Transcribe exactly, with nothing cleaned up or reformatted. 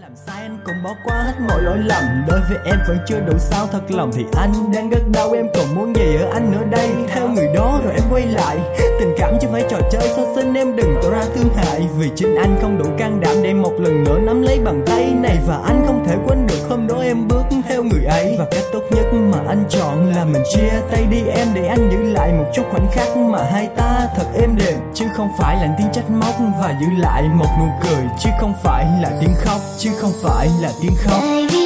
Làm sai anh cũng bỏ qua hết mọi lỗi lầm. Đối với em vẫn chưa đủ sao thật lòng thì anh đang rất đau. Em còn muốn gì ở anh nữa đây? Theo người đó rồi em quay lại. Tình cảm chứ phải trò chơi, so xin em đừng tỏ ra thương hại. Vì chính anh không đủ can đảm để một lần nữa nắm lấy bàn tay này. Và anh không thể quên được hôm đó em bước theo người ấy. Và cách tốt nhất mà anh chọn là mình chia tay đi em, để anh giữ lại một chút khoảnh khắc mà hai ta thật êm đềm. Chứ không phải là tiếng trách móc, và giữ lại một nụ cười. Chứ không phải là tiếng khóc, chứ không phải là tiếng khóc.